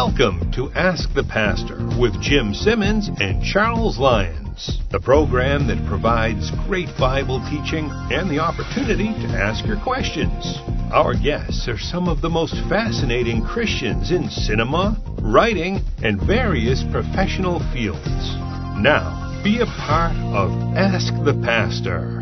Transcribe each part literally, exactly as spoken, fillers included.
Welcome to Ask the Pastor with Jim Simmons and Charles Lyons, the program that provides great Bible teaching and the opportunity to ask your questions. Our guests are some of the most fascinating Christians in cinema, writing, and various professional fields. Now, be a part of Ask the Pastor.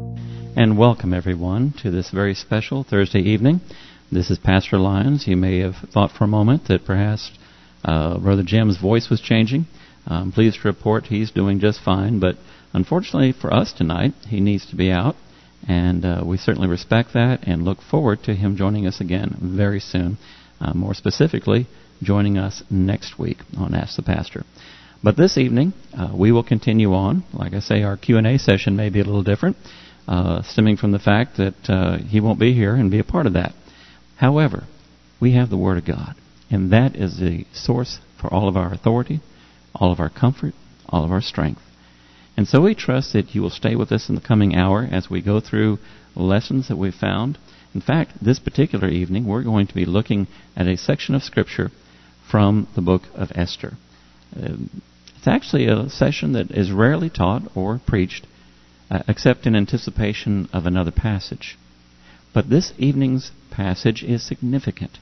And welcome, everyone, to this very special Thursday evening. This is Pastor Lyons. You may have thought for a moment that perhaps uh, Brother Jim's voice was changing. I'm pleased to report he's doing just fine, but unfortunately for us tonight, he needs to be out, and uh, we certainly respect that and look forward to him joining us again very soon, uh, more specifically, joining us next week on Ask the Pastor. But this evening, uh, we will continue on. Like I say, our Q and A session may be a little different, uh, stemming from the fact that uh, he won't be here and be a part of that. However, we have the Word of God, and that is the source for all of our authority, all of our comfort, all of our strength. And so we trust that you will stay with us in the coming hour as we go through lessons that we've found. In fact, this particular evening, we're going to be looking at a section of Scripture from the book of Esther. Uh, it's actually a session that is rarely taught or preached, uh, except in anticipation of another passage. But this evening's passage is significant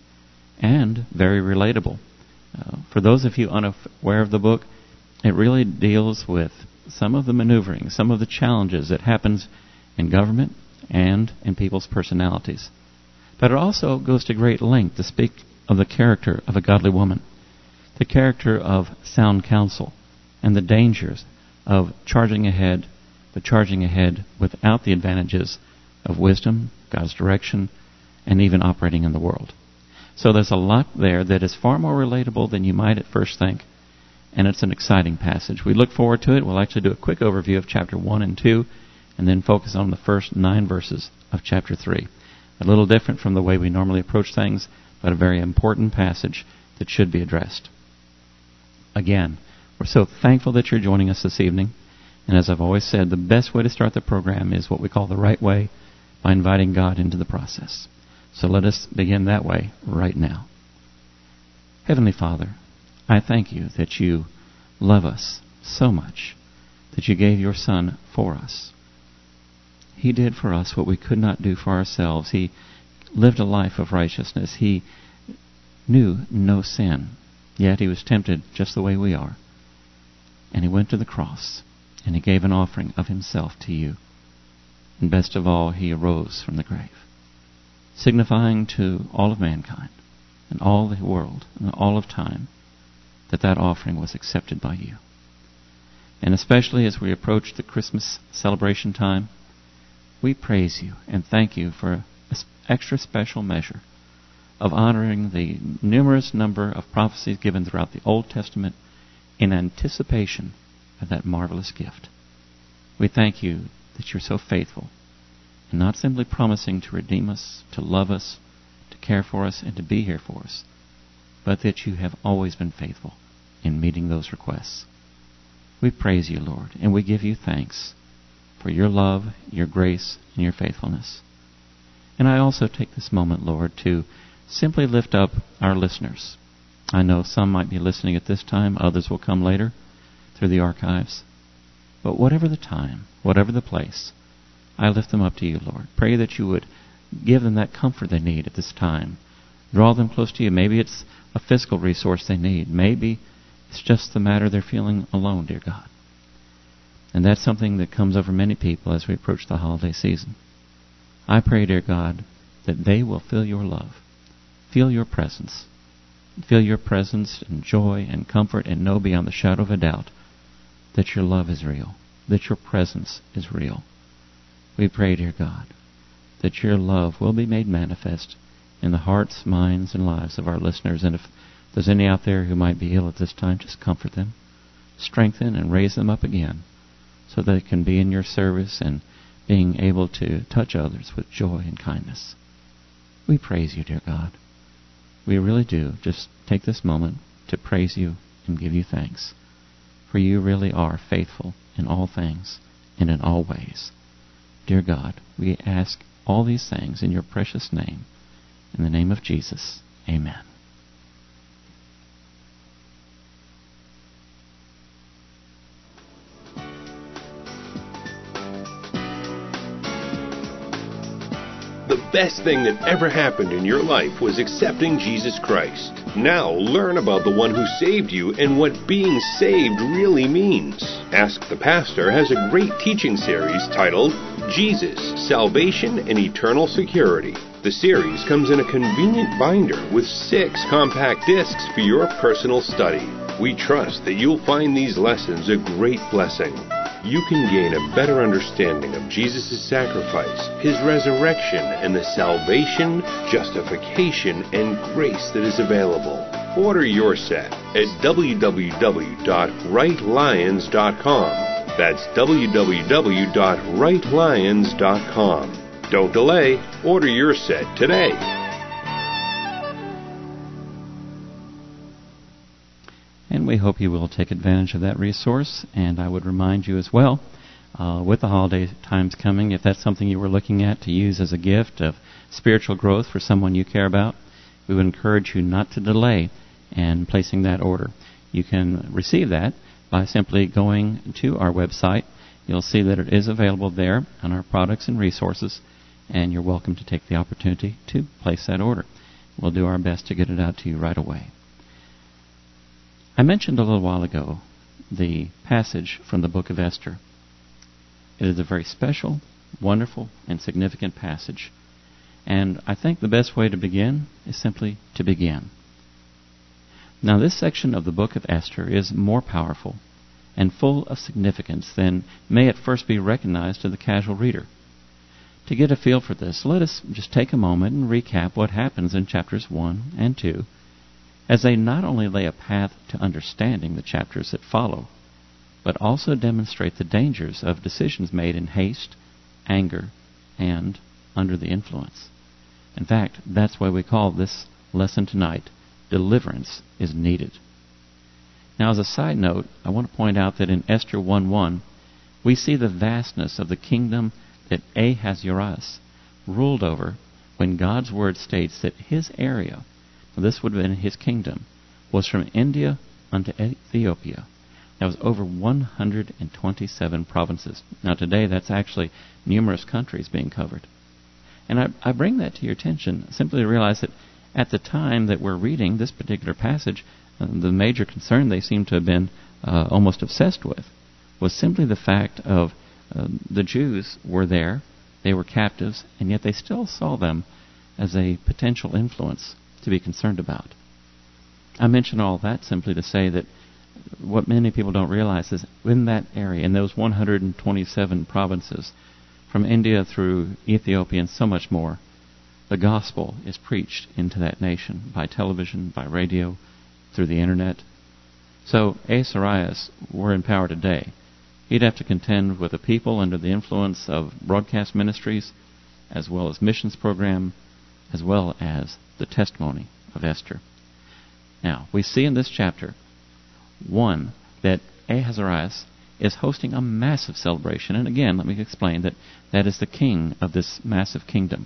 and very relatable. Uh, for those of you unaware of the book, it really deals with some of the maneuvering, some of the challenges that happens in government and in people's personalities. But it also goes to great length to speak of the character of a godly woman, the character of sound counsel, and the dangers of charging ahead, but charging ahead without the advantages of wisdom, God's direction, and even operating in the world. So there's a lot there that is far more relatable than you might at first think, and it's an exciting passage. We look forward to it. We'll actually do a quick overview of chapter one and two, and then focus on the first nine verses of chapter three. A little different from the way we normally approach things, but a very important passage that should be addressed. Again, we're so thankful that you're joining us this evening, and as I've always said, the best way to start the program is what we call the right way, by inviting God into the process. So let us begin that way right now. Heavenly Father, I thank you that you love us so much that you gave your Son for us. He did for us what we could not do for ourselves. He lived a life of righteousness. He knew no sin, yet he was tempted just the way we are. And he went to the cross, and he gave an offering of himself to you. And best of all, he arose from the grave, signifying to all of mankind and all the world and all of time that that offering was accepted by you. And especially as we approach the Christmas celebration time, we praise you and thank you for an extra special measure of honoring the numerous number of prophecies given throughout the Old Testament in anticipation of that marvelous gift. We thank you that you're so faithful, and not simply promising to redeem us, to love us, to care for us, and to be here for us, but that you have always been faithful in meeting those requests. We praise you, Lord, and we give you thanks for your love, your grace, and your faithfulness. And I also take this moment, Lord, to simply lift up our listeners. I know some might be listening at this time, others will come later through the archives. But whatever the time, whatever the place, I lift them up to you, Lord. Pray that you would give them that comfort they need at this time. Draw them close to you. Maybe it's a physical resource they need. Maybe it's just the matter they're feeling alone, dear God. And that's something that comes over many people as we approach the holiday season. I pray, dear God, that they will feel your love, feel your presence, feel your presence and joy and comfort, and know beyond the shadow of a doubt that your love is real, that your presence is real. We pray, dear God, that your love will be made manifest in the hearts, minds, and lives of our listeners. And if there's any out there who might be ill at this time, just comfort them, strengthen, and raise them up again so that they can be in your service and being able to touch others with joy and kindness. We praise you, dear God. We really do just take this moment to praise you and give you thanks. For you really are faithful in all things and in all ways. Dear God, we ask all these things in your precious name. In the name of Jesus, amen. best thing that ever happened in your life was accepting Jesus Christ. Now learn about the one who saved you and what being saved really means. Ask the Pastor has a great teaching series titled Jesus, Salvation and Eternal Security. The series comes in a convenient binder with six compact discs for your personal study. We trust that you'll find these lessons a great blessing. You can gain a better understanding of Jesus' sacrifice, His resurrection, and the salvation, justification, and grace that is available. Order your set at w w w dot right lions dot com. That's w w w dot right lions dot com. Don't delay. Order your set today. And we hope you will take advantage of that resource. And I would remind you as well, uh, with the holiday times coming, if that's something you were looking at to use as a gift of spiritual growth for someone you care about, we would encourage you not to delay in placing that order. You can receive that by simply going to our website. You'll see that it is available there on our products and resources, and you're welcome to take the opportunity to place that order. We'll do our best to get it out to you right away. I mentioned a little while ago the passage from the book of Esther. It is a very special, wonderful, and significant passage. And I think the best way to begin is simply to begin. Now, this section of the book of Esther is more powerful and full of significance than may at first be recognized to the casual reader. To get a feel for this, let us just take a moment and recap what happens in chapters one and two, as they not only lay a path to understanding the chapters that follow, but also demonstrate the dangers of decisions made in haste, anger, and under the influence. In fact, that's why we call this lesson tonight, Deliverance is Needed. Now, as a side note, I want to point out that in Esther one one, we see the vastness of the kingdom that Ahasuerus ruled over when God's word states that his area, this would have been his kingdom, was from India unto Ethiopia. That was over one hundred twenty-seven provinces. Now today that's actually numerous countries being covered. And I, I bring that to your attention simply to realize that at the time that we're reading this particular passage, uh, the major concern they seem to have been uh, almost obsessed with was simply the fact of uh, the Jews were there, they were captives, and yet they still saw them as a potential influence to be concerned about. I mention all that simply to say that what many people don't realize is in that area, in those one hundred twenty-seven provinces, from India through Ethiopia and so much more, the gospel is preached into that nation by television, by radio, through the internet. So Ahasuerus were in power today. He'd have to contend with the people under the influence of broadcast ministries, as well as missions program, as well as the testimony of Esther. Now, we see in this chapter, one, that Ahasuerus is hosting a massive celebration. And again, let me explain that that is the king of this massive kingdom.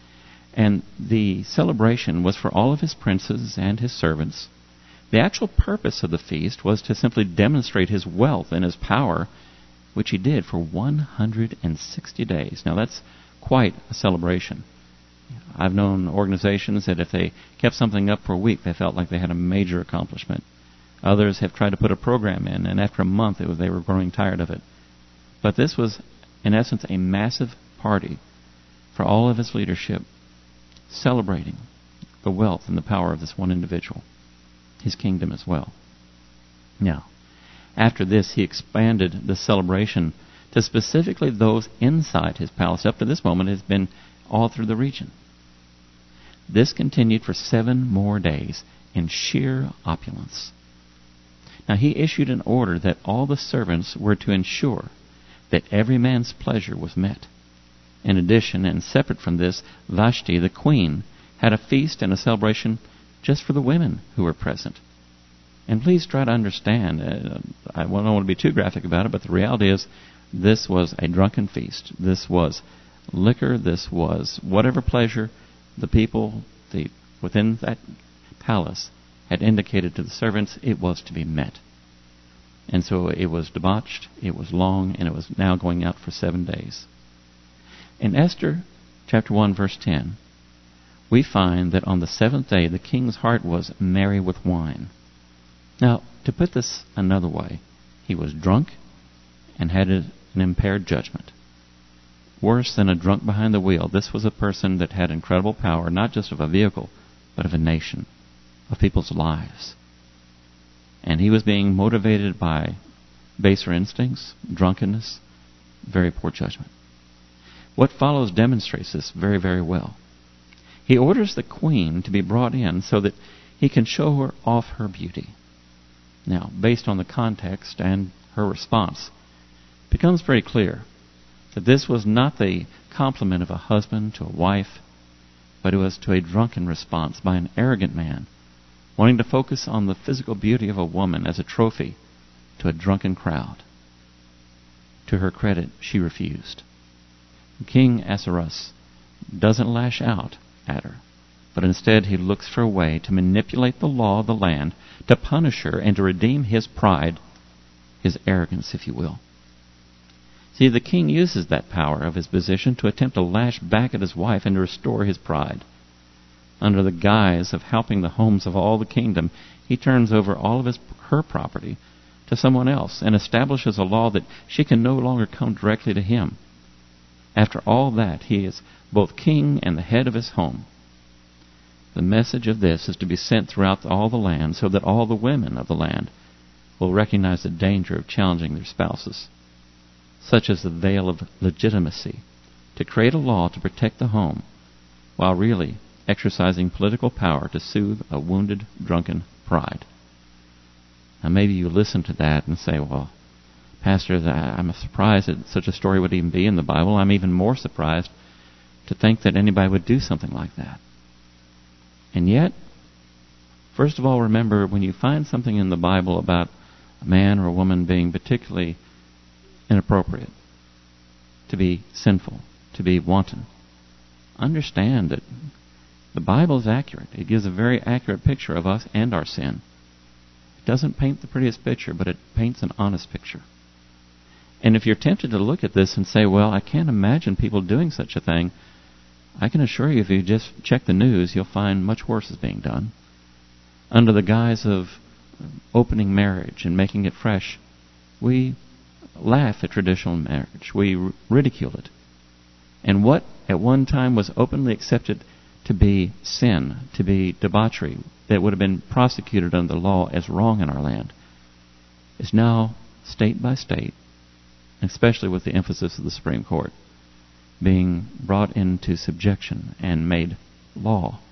And the celebration was for all of his princes and his servants. The actual purpose of the feast was to simply demonstrate his wealth and his power, which he did for one hundred sixty days. Now, that's quite a celebration. I've known organizations that if they kept something up for a week, they felt like they had a major accomplishment. Others have tried to put a program in, and after a month, it was, they were growing tired of it. But this was, in essence, a massive party for all of his leadership, celebrating the wealth and the power of this one individual, his kingdom as well. Now, after this, he expanded the celebration to specifically those inside his palace. Up to this moment, it has been all through the region. This continued for seven more days in sheer opulence. Now he issued an order that all the servants were to ensure that every man's pleasure was met. In addition, and separate from this, Vashti, the queen, had a feast and a celebration just for the women who were present. And please try to understand, uh, I don't want to be too graphic about it, but the reality is this was a drunken feast. This was liquor. This was whatever pleasure the people the, within that palace had indicated to the servants it was to be met. And so it was debauched, it was long, and it was now going out for seven days. In Esther chapter one, verse ten, we find that on the seventh day the king's heart was merry with wine. Now, to put this another way, he was drunk and had an impaired judgment. Worse than a drunk behind the wheel, this was a person that had incredible power, not just of a vehicle, but of a nation, of people's lives. And he was being motivated by baser instincts, drunkenness, very poor judgment. What follows demonstrates this very, very well. He orders the queen to be brought in so that he can show her off her beauty. Now, based on the context and her response, it becomes very clear that this was not the compliment of a husband to a wife, but it was to a drunken response by an arrogant man wanting to focus on the physical beauty of a woman as a trophy to a drunken crowd. To her credit, she refused. King Ahasuerus doesn't lash out at her, but instead he looks for a way to manipulate the law of the land, to punish her, and to redeem his pride, his arrogance, if you will. See, the king uses that power of his position to attempt to lash back at his wife and to restore his pride. Under the guise of helping the homes of all the kingdom, he turns over all of his, her property to someone else and establishes a law that she can no longer come directly to him. After all that, he is both king and the head of his home. The message of this is to be sent throughout all the land so that all the women of the land will recognize the danger of challenging their spouses. Such as the veil of legitimacy, to create a law to protect the home, while really exercising political power to soothe a wounded, drunken pride. Now maybe you listen to that and say, well, Pastor, I'm surprised that such a story would even be in the Bible. I'm even more surprised to think that anybody would do something like that. And yet, first of all, remember, when you find something in the Bible about a man or a woman being particularly inappropriate, to be sinful, to be wanton, understand that the Bible is accurate. It gives a very accurate picture of us and our sin. It doesn't paint the prettiest picture, but it paints an honest picture. And if you're tempted to look at this and say, well, I can't imagine people doing such a thing, I can assure you if you just check the news, you'll find much worse is being done. Under the guise of opening marriage and making it fresh, we laugh at traditional marriage. We r- ridicule it. And what at one time was openly accepted to be sin, to be debauchery, that would have been prosecuted under the law as wrong in our land, is now, state by state, especially with the emphasis of the Supreme Court, being brought into subjection and made law.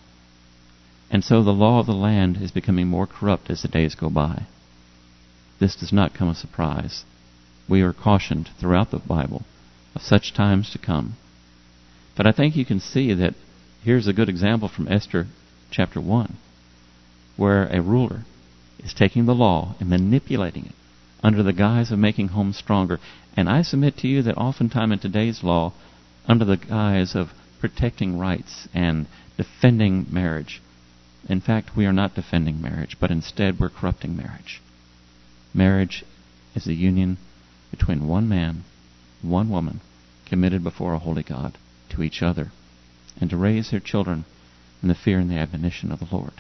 And so the law of the land is becoming more corrupt as the days go by. This does not come as a surprise. We are cautioned throughout the Bible of such times to come. But I think you can see that here's a good example from Esther chapter one, where a ruler is taking the law and manipulating it under the guise of making homes stronger. And I submit to you that oftentimes in today's law, under the guise of protecting rights and defending marriage, in fact, we are not defending marriage, but instead we're corrupting marriage. Marriage is a union between one man, one woman, committed before a holy God to each other, and to raise their children in the fear and the admonition of the Lord.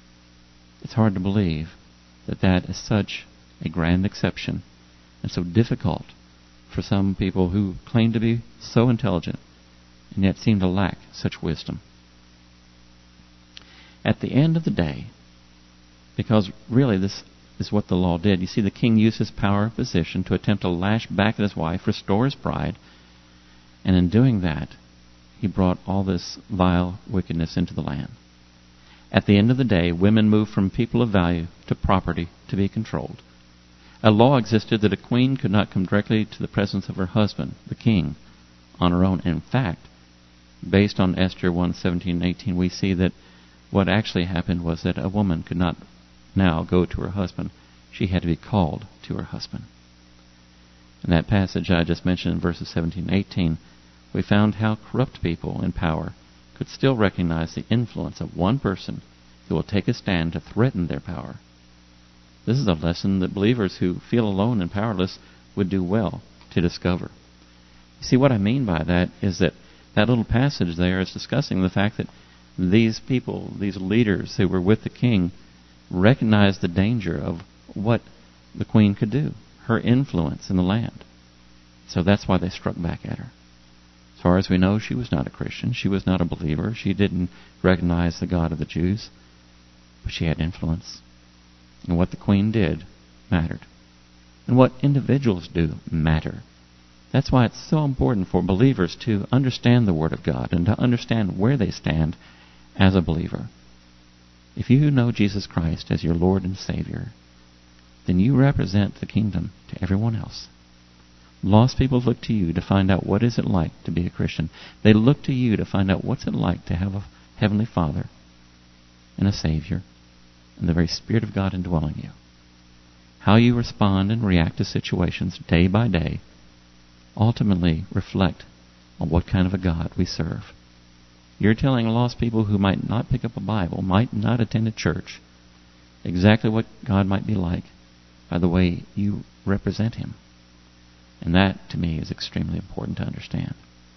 It's hard to believe that that is such a grand exception and so difficult for some people who claim to be so intelligent and yet seem to lack such wisdom. At the end of the day, because really this is what the law did. You see, the king used his power of position to attempt to lash back at his wife, restore his pride, and in doing that, he brought all this vile wickedness into the land. At the end of the day, women moved from people of value to property to be controlled. A law existed that a queen could not come directly to the presence of her husband, the king, on her own. In fact, based on Esther one, seventeen and eighteen, we see that what actually happened was that a woman could not now go to her husband. She had to be called to her husband. In that passage I just mentioned in verses seventeen and eighteen, we found how corrupt people in power could still recognize the influence of one person who will take a stand to threaten their power. This is a lesson that believers who feel alone and powerless would do well to discover. You see, what I mean by that is that That little passage there is discussing the fact that these people, these leaders who were with the king, recognized the danger of what the queen could do, her influence in the land. So that's why they struck back at her. As far as we know, she was not a Christian. She was not a believer. She didn't recognize the God of the Jews. But she had influence. And what the queen did mattered. And what individuals do matter. That's why it's so important for believers to understand the Word of God and to understand where they stand as a believer. If you know Jesus Christ as your Lord and Savior, then you represent the kingdom to everyone else. Lost people look to you to find out what is it like to be a Christian. They look to you to find out what's it like to have a Heavenly Father and a Savior and the very Spirit of God indwelling you. How you respond and react to situations day by day ultimately reflect on what kind of a God we serve. You're telling lost people who might not pick up a Bible, might not attend a church, exactly what God might be like by the way you represent Him. And that, to me, is extremely important to understand.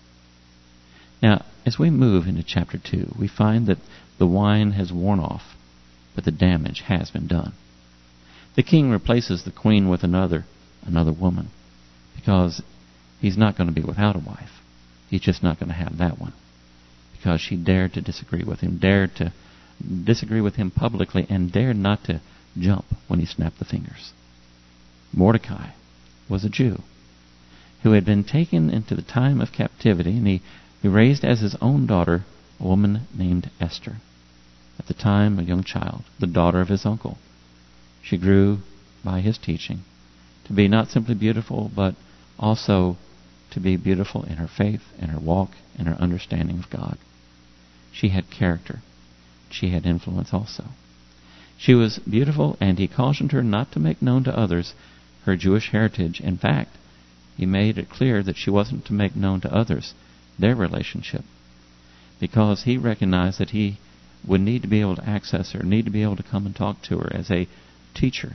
Now, as we move into chapter two, we find that the wine has worn off, but the damage has been done. The king replaces the queen with another, another woman, because he's not going to be without a wife. He's just not going to have that one, because she dared to disagree with him, dared to disagree with him publicly, and dared not to jump when he snapped the fingers. Mordecai was a Jew who had been taken into the time of captivity, and he, he raised as his own daughter a woman named Esther, at the time a young child, the daughter of his uncle. She grew by his teaching to be not simply beautiful, but also to be beautiful in her faith, in her walk, in her understanding of God. She had character. She had influence also. She was beautiful, and he cautioned her not to make known to others her Jewish heritage. In fact, he made it clear that she wasn't to make known to others their relationship, because he recognized that he would need to be able to access her, need to be able to come and talk to her as a teacher.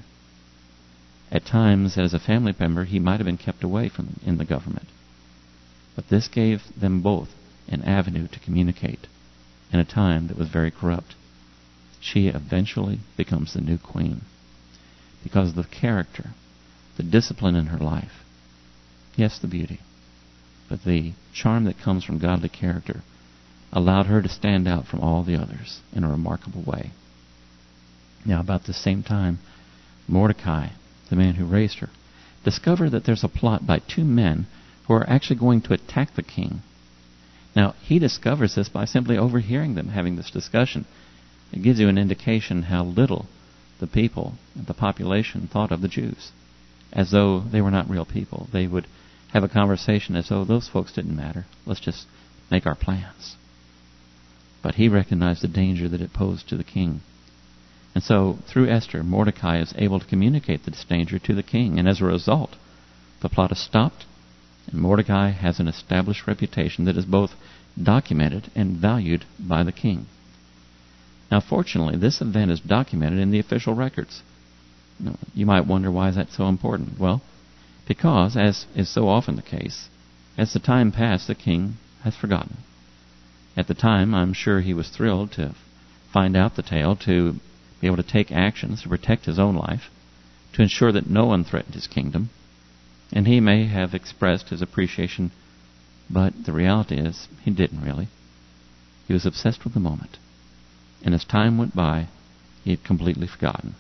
At times, as a family member, he might have been kept away from in the government. But this gave them both an avenue to communicate in a time that was very corrupt. She eventually becomes the new queen because of the character, the discipline in her life. Yes, the beauty, but the charm that comes from godly character allowed her to stand out from all the others in a remarkable way. Now, about the same time, Mordecai, the man who raised her, discovered that there's a plot by two men who are actually going to attack the king. Now, he discovers this by simply overhearing them having this discussion. It gives you an indication how little the people, the population, thought of the Jews, as though they were not real people. They would have a conversation as though those folks didn't matter. Let's just make our plans. But he recognized the danger that it posed to the king. And so, through Esther, Mordecai is able to communicate this danger to the king. And as a result, the plot is stopped, and Mordecai has an established reputation that is both documented and valued by the king. Now, fortunately, this event is documented in the official records. You might wonder, why is that so important? Well, because, as is so often the case, as the time passed, the king has forgotten. At the time, I'm sure he was thrilled to find out the tale, to be able to take actions to protect his own life, to ensure that no one threatened his kingdom. And he may have expressed his appreciation, but the reality is he didn't really. He was obsessed with the moment. And as time went by, he had completely forgotten.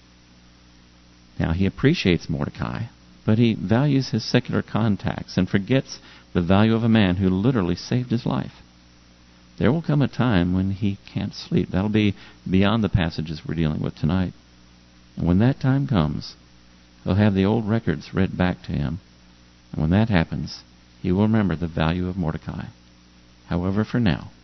Now, he appreciates Mordecai, but he values his secular contacts and forgets the value of a man who literally saved his life. There will come a time when he can't sleep. That'll be beyond the passages we're dealing with tonight. And when that time comes, he'll have the old records read back to him. And when that happens, he will remember the value of Mordecai. However, for now,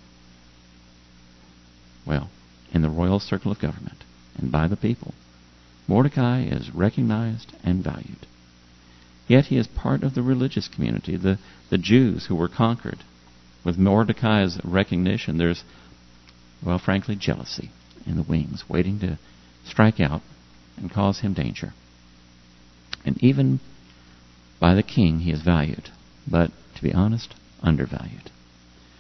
well, in the royal circle of government and by the people, Mordecai is recognized and valued. Yet he is part of the religious community, the, the Jews who were conquered. With Mordecai's recognition, there's, well, frankly, jealousy in the wings, waiting to strike out and cause him danger. And even by the king, he is valued, but, to be honest, undervalued.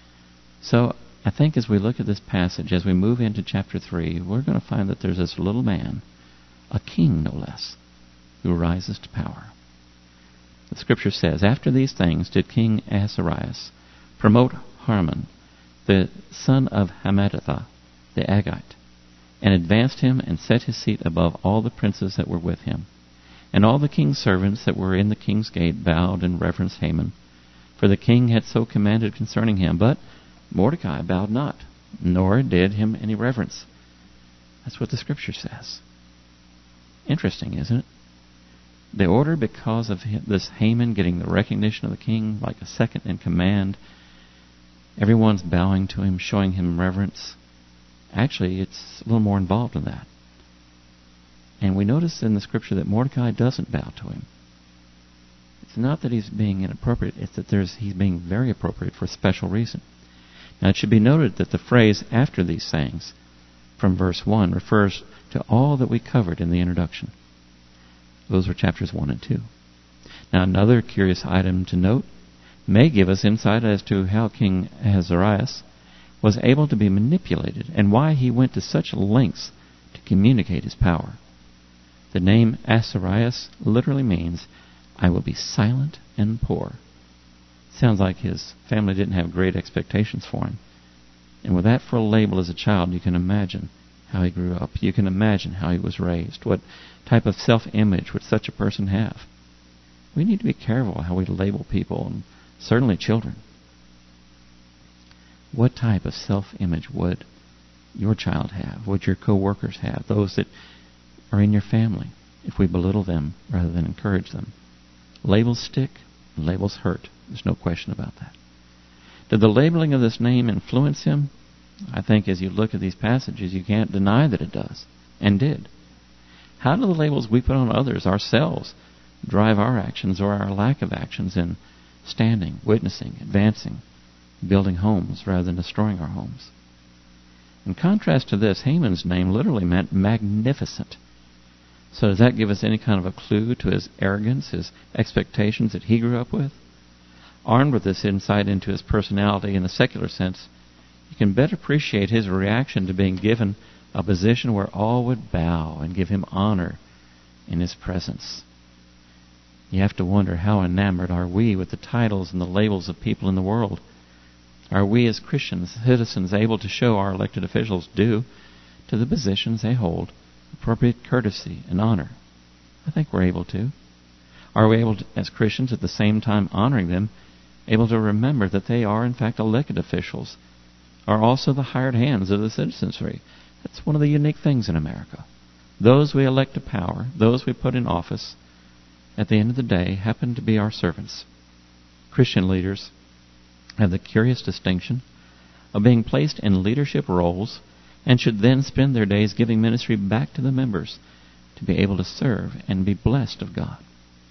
So I think as we look at this passage, as we move into chapter three, we're going to find that there's this little man, a king no less, who rises to power. The scripture says, "After these things did King Ahasuerus promote Haman, the son of Hammedatha, the Agagite, and advanced him and set his seat above all the princes that were with him. And all the king's servants that were in the king's gate bowed and reverenced Haman, for the king had so commanded concerning him. But Mordecai bowed not, nor did him any reverence." That's what the scripture says. Interesting, isn't it? The order, because of this Haman getting the recognition of the king like a second in command, everyone's bowing to him, showing him reverence. Actually, it's a little more involved in that. And we notice in the scripture that Mordecai doesn't bow to him. It's not that he's being inappropriate, it's that there's, he's being very appropriate for a special reason. Now, it should be noted that the phrase "after these sayings" from verse one refers to all that we covered in the introduction. Those were chapters one and two. Now, another curious item to note may give us insight as to how King Ahasuerus was able to be manipulated and why he went to such lengths to communicate his power. The name Ahasuerus literally means, "I will be silent and poor." Sounds like his family didn't have great expectations for him. And with that for a label as a child, you can imagine how he grew up. You can imagine how he was raised. What type of self-image would such a person have? We need to be careful how we label people, and certainly children. What type of self-image would your child have? Would your co-workers have? Those that are in your family, if we belittle them rather than encourage them. Labels stick, labels hurt. There's no question about that. Did the labeling of this name influence him? I think as you look at these passages, you can't deny that it does, and did. How do the labels we put on others, ourselves, drive our actions or our lack of actions in standing, witnessing, advancing, building homes rather than destroying our homes? In contrast to this, Haman's name literally meant magnificent. So does that give us any kind of a clue to his arrogance, his expectations that he grew up with? Armed with this insight into his personality in the secular sense, you can better appreciate his reaction to being given a position where all would bow and give him honor in his presence. You have to wonder, how enamored are we with the titles and the labels of people in the world? Are we as Christians, citizens, able to show our elected officials due to the positions they hold appropriate courtesy and honor? I think we're able to. Are we able to, as Christians, at the same time honoring them, able to remember that they are in fact elected officials, are also the hired hands of the citizenry? That's one of the unique things in America. Those we elect to power, those we put in office, at the end of the day, happen to be our servants. Christian leaders have the curious distinction of being placed in leadership roles and should then spend their days giving ministry back to the members to be able to serve and be blessed of God.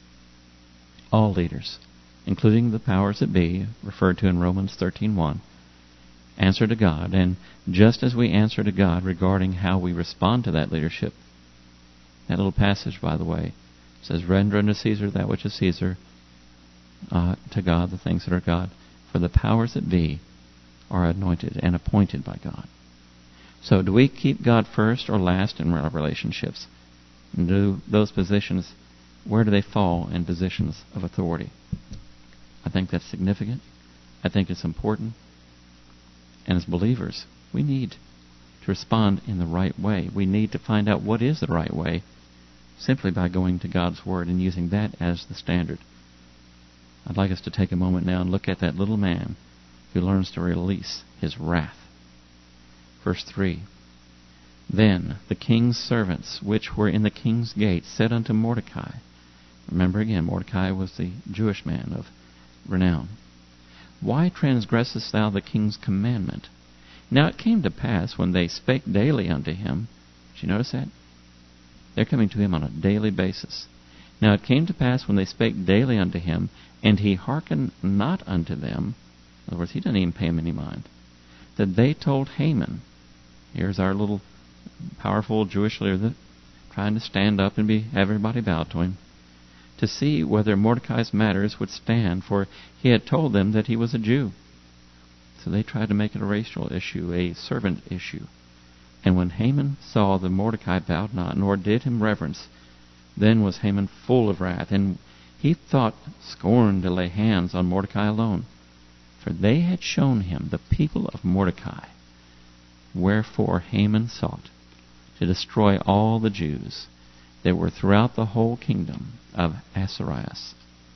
All leaders, including the powers that be, referred to in Romans thirteen one, answer to God, and just as we answer to God regarding how we respond to that leadership, that little passage, by the way, says, "Render unto Caesar that which is Caesar, uh, to God the things that are God, for the powers that be are anointed and appointed by God." So do we keep God first or last in our relationships? And do those positions, where do they fall in positions of authority? I think that's significant. I think it's important. And as believers, we need to respond in the right way. We need to find out what is the right way simply by going to God's Word and using that as the standard. I'd like us to take a moment now and look at that little man who learns to release his wrath. Verse three, "Then the king's servants which were in the king's gate said unto Mordecai," remember again, Mordecai was the Jewish man of renown, "Why transgressest thou the king's commandment? Now it came to pass when they spake daily unto him," did you notice that? They're coming to him on a daily basis. "Now it came to pass when they spake daily unto him, and he hearkened not unto them," in other words, he didn't even pay him any mind, "that they told Haman," here's our little powerful Jewish leader that trying to stand up and be have everybody bow to him, to see whether Mordecai's matters would stand, for he had told them that he was a Jew. So they tried to make it a racial issue, a servant issue. And when Haman saw that Mordecai bowed not, nor did him reverence, then was Haman full of wrath, and he thought scorn to lay hands on Mordecai alone. For they had shown him the people of Mordecai. Wherefore Haman sought to destroy all the Jews that were throughout the whole kingdom of Ahasuerus,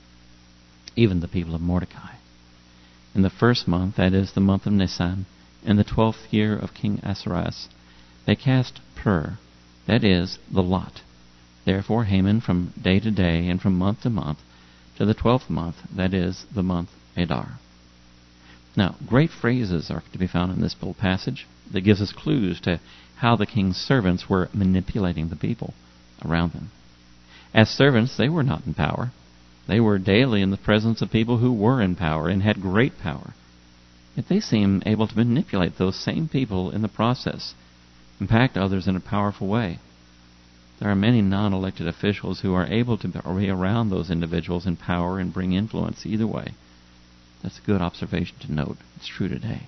even the people of Mordecai. In the first month, that is, the month of Nisan, in the twelfth year of King Ahasuerus, they cast pur, that is, the lot. Therefore Haman from day to day and from month to month to the twelfth month, that is, the month Adar. Now, great phrases are to be found in this little passage that gives us clues to how the king's servants were manipulating the people around them. As servants, they were not in power. They were daily in the presence of people who were in power and had great power. Yet they seem able to manipulate those same people in the process, impact others in a powerful way. There are many non-elected officials who are able to be around those individuals in power and bring influence either way. That's a good observation to note. It's true today.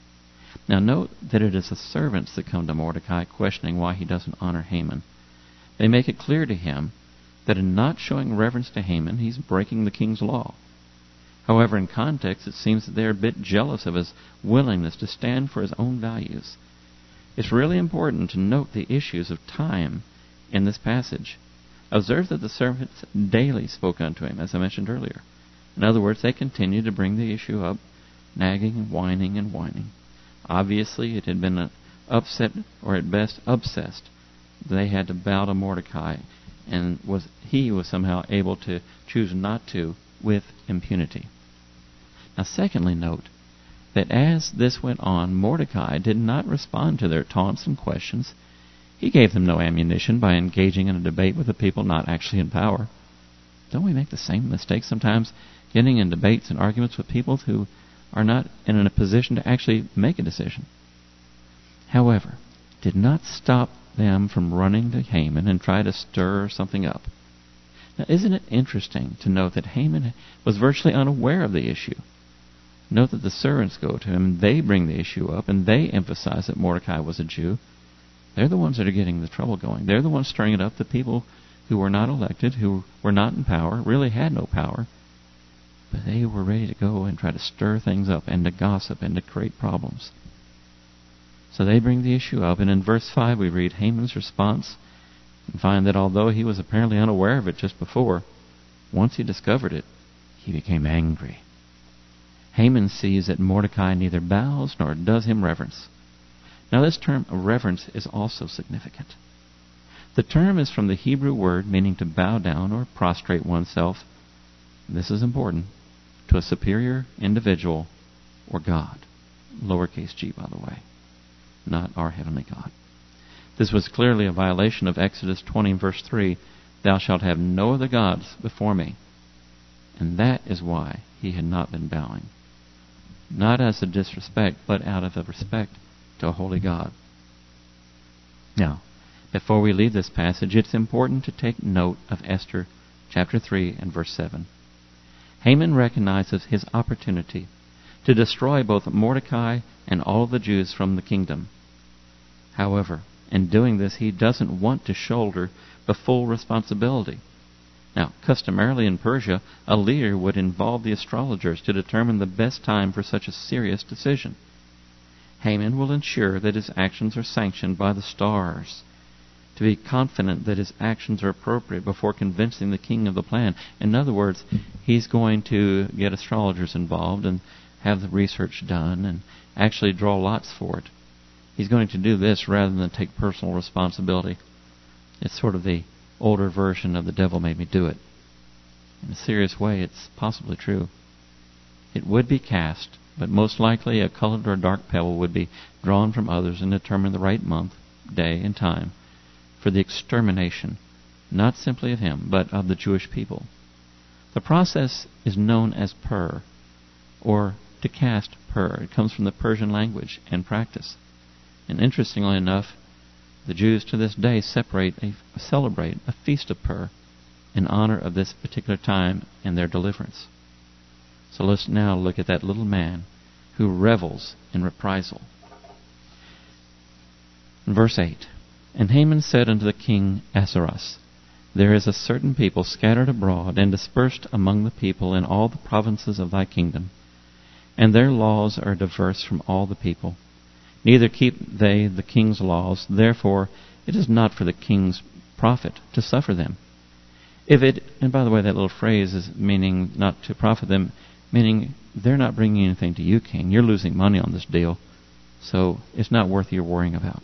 Now note that it is the servants that come to Mordecai questioning why he doesn't honor Haman. They make it clear to him that in not showing reverence to Haman, he's breaking the king's law. However, in context, it seems that they're a bit jealous of his willingness to stand for his own values. It's really important to note the issues of time in this passage. Observe that the servants daily spoke unto him, as I mentioned earlier. In other words, they continued to bring the issue up, nagging and whining and whining. Obviously, it had been an upset, or at best obsessed. They had to bow to Mordecai, and was he was somehow able to choose not to with impunity. Now, secondly, note that as this went on, Mordecai did not respond to their taunts and questions. He gave them no ammunition by engaging in a debate with the people not actually in power. Don't we make the same mistake sometimes, getting in debates and arguments with people who are not in a position to actually make a decision? However, did not stop them from running to Haman and try to stir something up. Now, isn't it interesting to note that Haman was virtually unaware of the issue? Note that the servants go to him, and they bring the issue up, and they emphasize that Mordecai was a Jew. They're the ones that are getting the trouble going. They're the ones stirring it up. The people who were not elected, who were not in power, really had no power. But they were ready to go and try to stir things up and to gossip and to create problems. So they bring the issue up, and in verse five we read Haman's response and find that although he was apparently unaware of it just before, once he discovered it, he became angry. Haman sees that Mordecai neither bows nor does him reverence. Now this term reverence is also significant. The term is from the Hebrew word meaning to bow down or prostrate oneself. This is important, to a superior individual or God. Lowercase g, by the way, not our heavenly God. This was clearly a violation of Exodus twenty, verse three, "Thou shalt have no other gods before me." And that is why he had not been bowing. Not as a disrespect, but out of a respect to a holy God. Now, before we leave this passage, it's important to take note of Esther chapter three and verse seven. Haman recognizes his opportunity to destroy both Mordecai and all the Jews from the kingdom. However, in doing this, he doesn't want to shoulder the full responsibility. Now, customarily in Persia, a leader would involve the astrologers to determine the best time for such a serious decision. Haman will ensure that his actions are sanctioned by the stars, to be confident that his actions are appropriate before convincing the king of the plan. In other words, he's going to get astrologers involved and have the research done and actually draw lots for it. He's going to do this rather than take personal responsibility. It's sort of the older version of the devil made me do it. In a serious way, it's possibly true. It would be cast, but most likely a colored or dark pebble would be drawn from others and determine the right month, day, and time for the extermination, not simply of him, but of the Jewish people. The process is known as pur, or to cast pur. It comes from the Persian language and practice. And interestingly enough, the Jews to this day separate a, celebrate a feast of Pur in honor of this particular time and their deliverance. So let's now look at that little man who revels in reprisal. Verse eight. And Haman said unto the king Ahasuerus, There is a certain people scattered abroad and dispersed among the people in all the provinces of thy kingdom, and their laws are diverse from all the people. Neither keep they the king's laws, therefore it is not for the king's profit to suffer them. If it, and by the way, that little phrase is meaning not to profit them, meaning they're not bringing anything to you, king. You're losing money on this deal, so it's not worth your worrying about.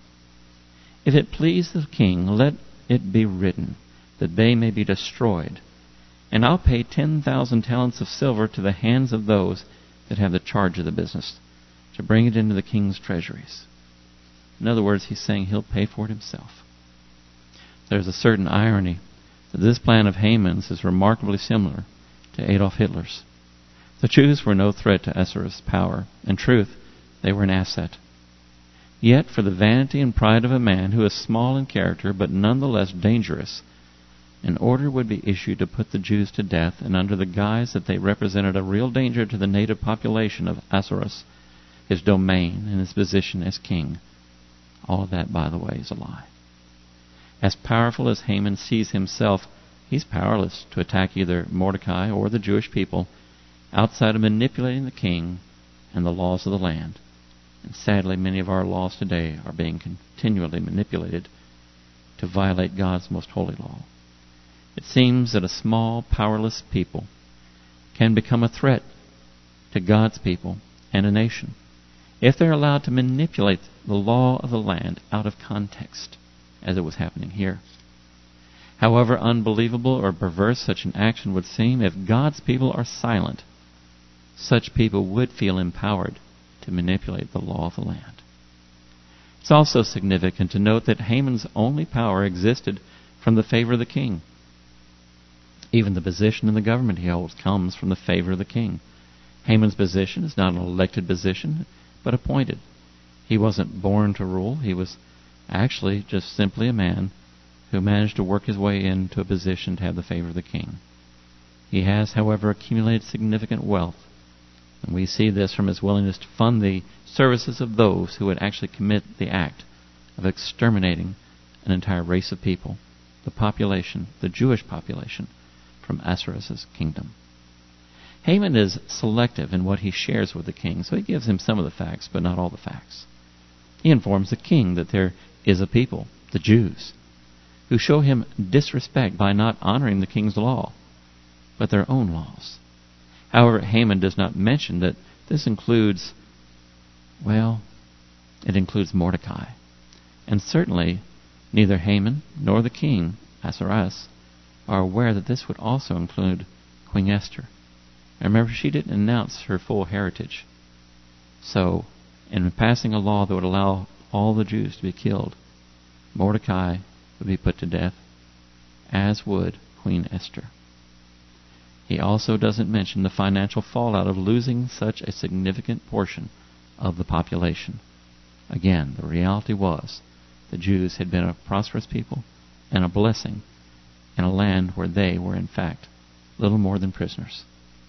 If it please the king, let it be written, that they may be destroyed, and I'll pay ten thousand talents of silver to the hands of those that have the charge of the business, to bring it into the king's treasuries. In other words, he's saying he'll pay for it himself. There's a certain irony that this plan of Haman's is remarkably similar to Adolf Hitler's. The Jews were no threat to Ahasuerus' power. In truth, they were an asset. Yet, for the vanity and pride of a man who is small in character but nonetheless dangerous, an order would be issued to put the Jews to death, and under the guise that they represented a real danger to the native population of Ahasuerus, his domain, and his position as king. All of that, by the way, is a lie. As powerful as Haman sees himself, he's powerless to attack either Mordecai or the Jewish people outside of manipulating the king and the laws of the land. And sadly, many of our laws today are being continually manipulated to violate God's most holy law. It seems that a small, powerless people can become a threat to God's people and a nation if they're allowed to manipulate the law of the land out of context, as it was happening here. However unbelievable or perverse such an action would seem, if God's people are silent, such people would feel empowered to manipulate the law of the land. It's also significant to note that Haman's only power existed from the favor of the king. Even the position in the government he holds comes from the favor of the king. Haman's position is not an elected position, but appointed. He wasn't born to rule. He was actually just simply a man who managed to work his way into a position to have the favor of the king. He has, however, accumulated significant wealth, and we see this from his willingness to fund the services of those who would actually commit the act of exterminating an entire race of people, the population, the Jewish population, from Ahasuerus' kingdom. Haman is selective in what he shares with the king, so he gives him some of the facts, but not all the facts. He informs the king that there is a people, the Jews, who show him disrespect by not honoring the king's law, but their own laws. However, Haman does not mention that this includes, well, it includes Mordecai. And certainly, neither Haman nor the king, Ahasuerus, are aware that this would also include Queen Esther. And remember, she didn't announce her full heritage. So, in passing a law that would allow all the Jews to be killed, Mordecai would be put to death, as would Queen Esther. He also doesn't mention the financial fallout of losing such a significant portion of the population. Again, the reality was the Jews had been a prosperous people and a blessing in a land where they were, in fact, little more than prisoners.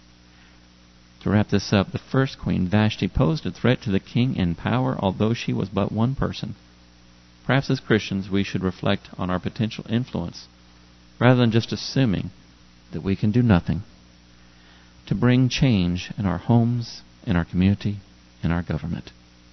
To wrap this up, the first queen, Vashti, posed a threat to the king in power, although she was but one person. Perhaps as Christians we should reflect on our potential influence, rather than just assuming that we can do nothing, to bring change in our homes, in our community, in our government.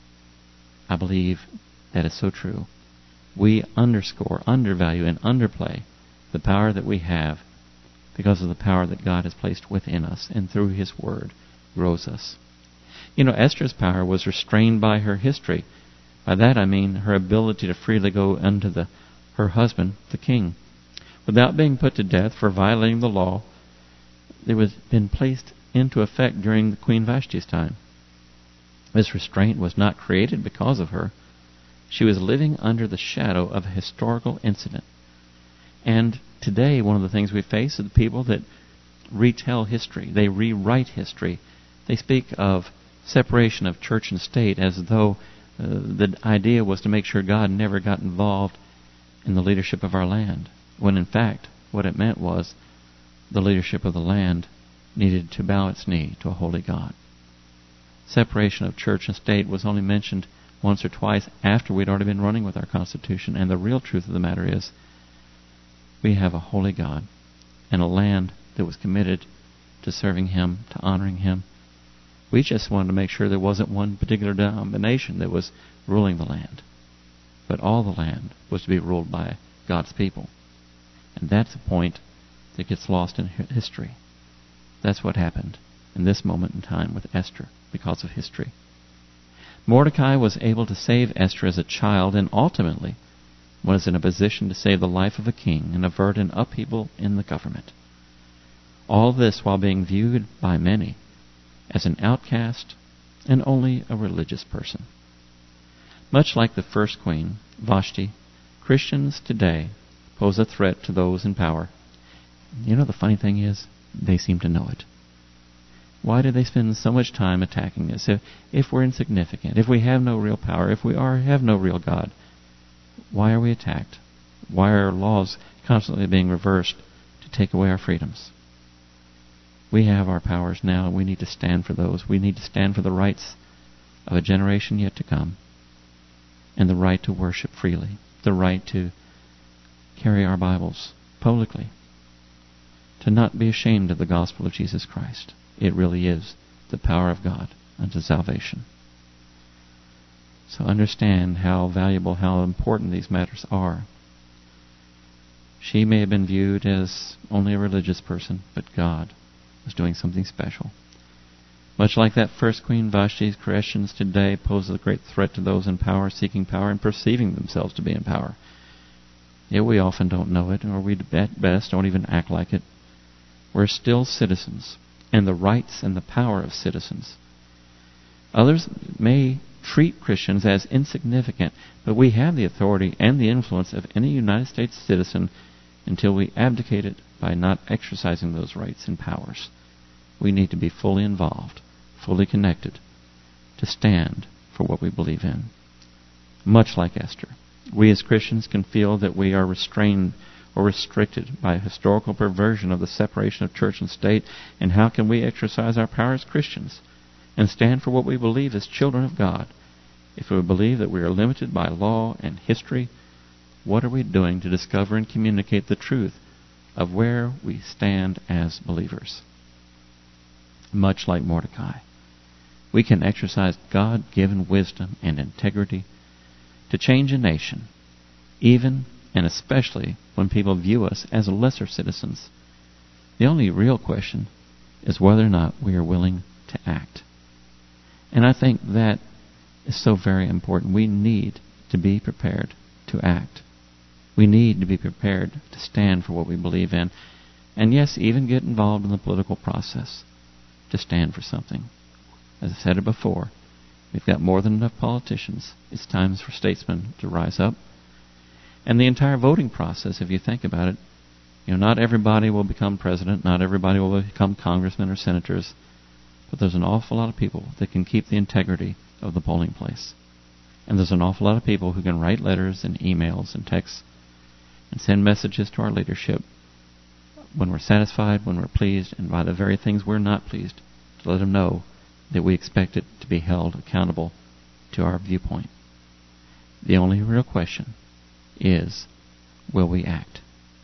I believe that is so true. We underscore, undervalue, and underplay the power that we have because of the power that God has placed within us and through His Word grows us. You know, Esther's power was restrained by her history. By that I mean her ability to freely go unto the, her husband, the king, without being put to death for violating the law that was been placed into effect during Queen Vashti's time. This restraint was not created because of her. She was living under the shadow of a historical incident. And today, one of the things we face is the people that retell history. They rewrite history. They speak of separation of church and state as though uh, the idea was to make sure God never got involved in the leadership of our land, when in fact what it meant was the leadership of the land needed to bow its knee to a holy God. separation of church and state was only mentioned once or twice after we'd already been running with our Constitution. And the real truth of the matter is, we have a holy God and a land that was committed to serving Him, to honoring Him. We just wanted to make sure there wasn't one particular denomination that was ruling the land, but all the land was to be ruled by God's people. And that's a point that gets lost in history. That's what happened in this moment in time with Esther because of history. Mordecai was able to save Esther as a child and ultimately was in a position to save the life of a king and avert an upheaval in the government. All this while being viewed by many as an outcast and only a religious person. Much like the first queen, Vashti, Christians today pose a threat to those in power. You know, the funny thing is, they seem to know it. Why do they spend so much time attacking us? If, if we're insignificant, if we have no real power, if we are have no real God, why are we attacked? Why are laws constantly being reversed to take away our freedoms? We have our powers now, and we need to stand for those. We need to stand for the rights of a generation yet to come, and the right to worship freely, the right to carry our Bibles publicly, to not be ashamed of the gospel of Jesus Christ. It really is the power of God unto salvation. So understand how valuable, how important these matters are. She may have been viewed as only a religious person, but God was doing something special. Much like that first queen, Vashti, Christians today pose a great threat to those in power, seeking power and perceiving themselves to be in power. Yet we often don't know it, or we at best don't even act like it. We're still citizens, and the rights and the power of citizens. Others may treat Christians as insignificant, but we have the authority and the influence of any United States citizen until we abdicate it by not exercising those rights and powers. We need to be fully involved, fully connected, to stand for what we believe in. Much like Esther, we as Christians can feel that we are restrained or restricted by a historical perversion of the separation of church and state, and how can we exercise our power as Christians and stand for what we believe as children of God? If we believe that we are limited by law and history, what are we doing to discover and communicate the truth of where we stand as believers? Much like Mordecai, we can exercise God-given wisdom and integrity to change a nation, even and especially when people view us as lesser citizens. The only real question is whether or not we are willing to act. And I think that is so very important. We need to be prepared to act. We need to be prepared to stand for what we believe in. And yes, even get involved in the political process to stand for something. As I said it before, we've got more than enough politicians. It's time for statesmen to rise up. And the entire voting process, if you think about it, you know, not everybody will become president, not everybody will become congressmen or senators, but there's an awful lot of people that can keep the integrity of the polling place. And there's an awful lot of people who can write letters and emails and texts and send messages to our leadership when we're satisfied, when we're pleased, and by the very things we're not pleased, to let them know that we expect it to be held accountable to our viewpoint. The only real question is, will we act?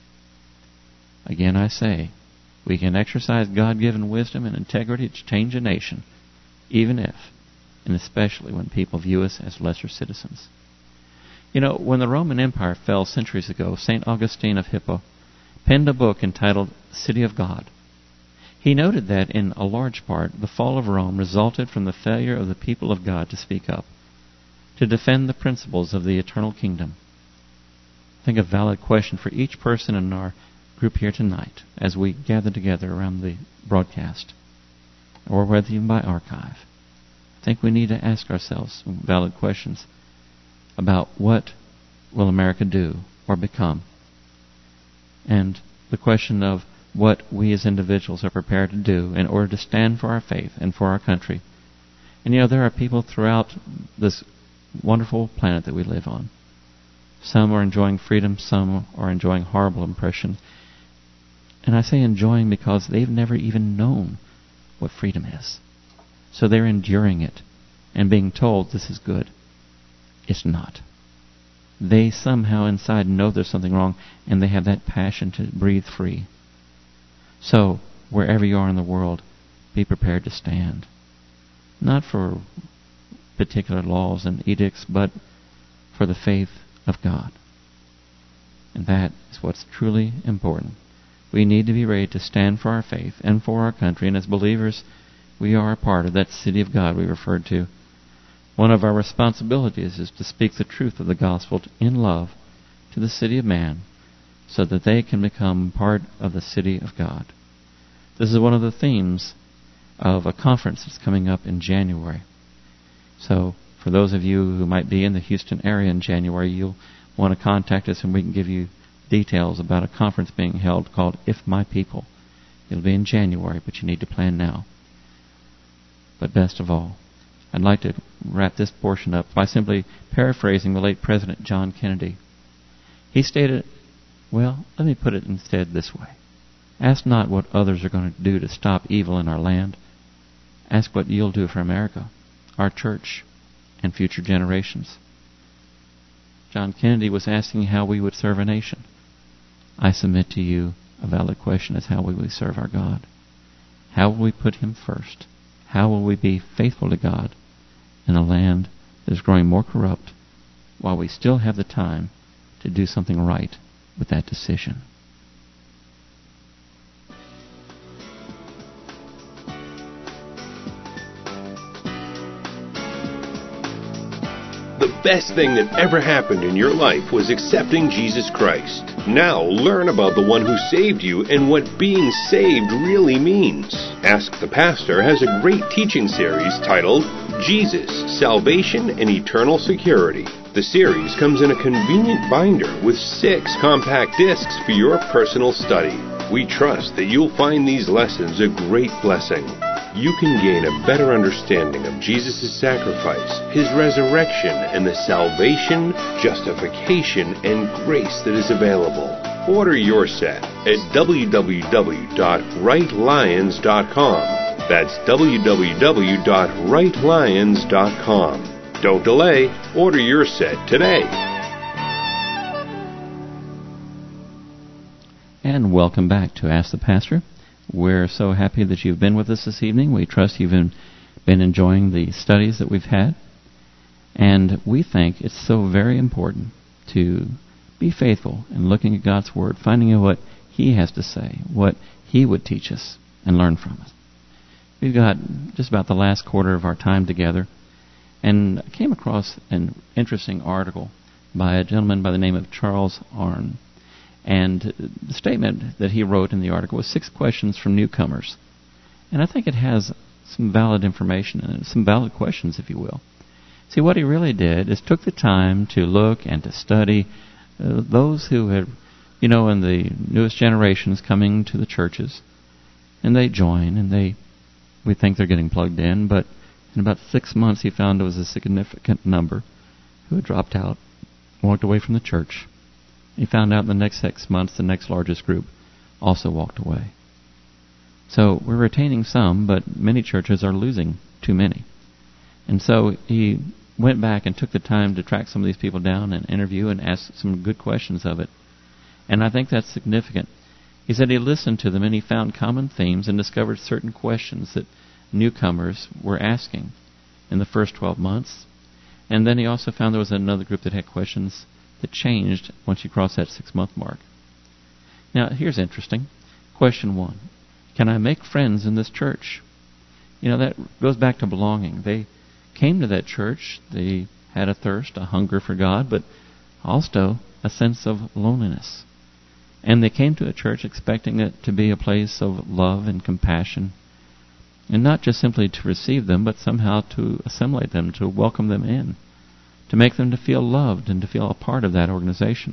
Again, I say, we can exercise God-given wisdom and integrity to change a nation, even if, and especially when people view us as lesser citizens. You know, when the Roman Empire fell centuries ago, Saint Augustine of Hippo penned a book entitled City of God. He noted that, in a large part, the fall of Rome resulted from the failure of the people of God to speak up, to defend the principles of the eternal kingdom. I think a valid question for each person in our group here tonight, as we gather together around the broadcast, or whether even by archive. I think we need to ask ourselves some valid questions about what will America do or become, and the question of what we as individuals are prepared to do in order to stand for our faith and for our country. And you know, there are people throughout this wonderful planet that we live on. Some are enjoying freedom, some are enjoying horrible oppression. And I say enjoying because they've never even known what freedom is. So they're enduring it and being told this is good. It's not. They somehow inside know there's something wrong, and they have that passion to breathe free. So, wherever you are in the world, be prepared to stand. Not for particular laws and edicts, but for the faith of God. And that is what's truly important. We need to be ready to stand for our faith and for our country, and as believers, we are a part of that city of God we referred to. One of our responsibilities is to speak the truth of the gospel in love to the city of man, so that they can become part of the city of God. This is one of the themes of a conference that's coming up in January. So, for those of you who might be in the Houston area in January, you'll want to contact us and we can give you details about a conference being held called If My People. It'll be in January, but you need to plan now. But best of all, I'd like to wrap this portion up by simply paraphrasing the late President John Kennedy. He stated, well, let me put it instead this way. Ask not what others are going to do to stop evil in our land. Ask what you'll do for America, our church, and future generations. John Kennedy was asking how we would serve a nation. I submit to you a valid question is how will we serve our God? How will we put Him first? How will we be faithful to God in a land that is growing more corrupt while we still have the time to do something right with that decision? The best thing that ever happened in your life was accepting Jesus Christ. Now learn about the one who saved you and what being saved really means. Ask the Pastor has a great teaching series titled Jesus, Salvation and Eternal Security. The series comes in a convenient binder with six compact discs for your personal study. We trust that you'll find these lessons a great blessing. You can gain a better understanding of Jesus' sacrifice, His resurrection, and the salvation, justification, and grace that is available. Order your set at w w w dot right lions dot com. That's w w w dot right lions dot com. Don't delay. Order your set today. And welcome back to Ask the Pastor. We're so happy that you've been with us this evening. We trust you've been, been enjoying the studies that we've had. And we think it's so very important to be faithful in looking at God's Word, finding out what He has to say, what He would teach us, and learn from us. We've got just about the last quarter of our time together, and I came across an interesting article by a gentleman by the name of Charles Arnn. And the statement that he wrote in the article was six questions from newcomers. And I think it has some valid information in it, some valid questions, if you will. See, what he really did is took the time to look and to study uh, those who had, you know, in the newest generations coming to the churches. And they join, and they, we think they're getting plugged in, but in about six months he found there was a significant number who had dropped out, walked away from the church. He found out in the next six months the next largest group also walked away. So we're retaining some, but many churches are losing too many. And so he went back and took the time to track some of these people down and interview and ask some good questions of it. And I think that's significant. He said he listened to them and he found common themes and discovered certain questions that newcomers were asking in the first twelve months. And then he also found there was another group that had questions that changed once you cross that six-month mark. Now, here's interesting. Question one. Can I make friends in this church? You know, that goes back to belonging. They came to that church. They had a thirst, a hunger for God, but also a sense of loneliness. And they came to a church expecting it to be a place of love and compassion, and not just simply to receive them, but somehow to assimilate them, to welcome them in, to make them to feel loved and to feel a part of that organization.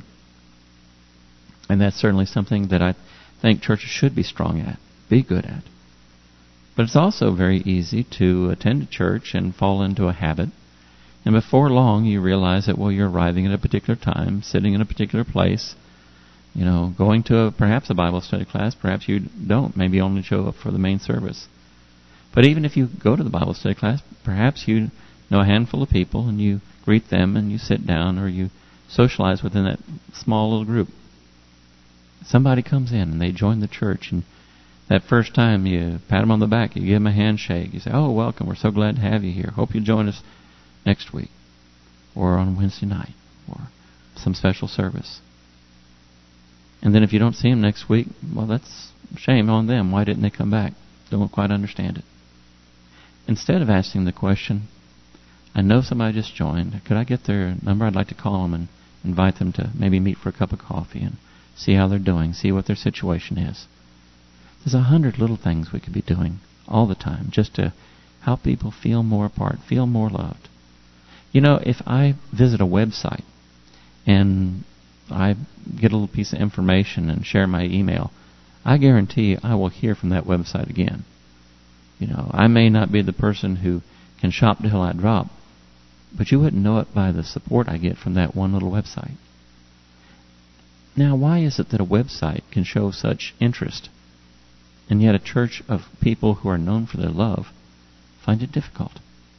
And that's certainly something that I think churches should be strong at, be good at. But it's also very easy to attend a church and fall into a habit, and before long you realize that, well, you're arriving at a particular time, sitting in a particular place, you know, going to a, perhaps a Bible study class, perhaps you don't, maybe only show up for the main service. But even if you go to the Bible study class, perhaps you know a handful of people and you greet them and you sit down or you socialize within that small little group. Somebody comes in and they join the church, and that first time you pat them on the back, you give them a handshake, you say, "Oh, welcome, we're so glad to have you here. Hope you join us next week or on Wednesday night or some special service." And then if you don't see them next week, well, that's a shame on them. Why didn't they come back? Don't quite understand it. Instead of asking the question, I know somebody just joined. Could I get their number? I'd like to call them and invite them to maybe meet for a cup of coffee and see how they're doing, see what their situation is. There's a hundred little things we could be doing all the time just to help people feel more apart, feel more loved. You know, if I visit a website and I get a little piece of information and share my email, I guarantee I will hear from that website again. You know, I may not be the person who can shop till I drop, but you wouldn't know it by the support I get from that one little website. Now, why is it that a website can show such interest, and yet a church of people who are known for their love find it difficult?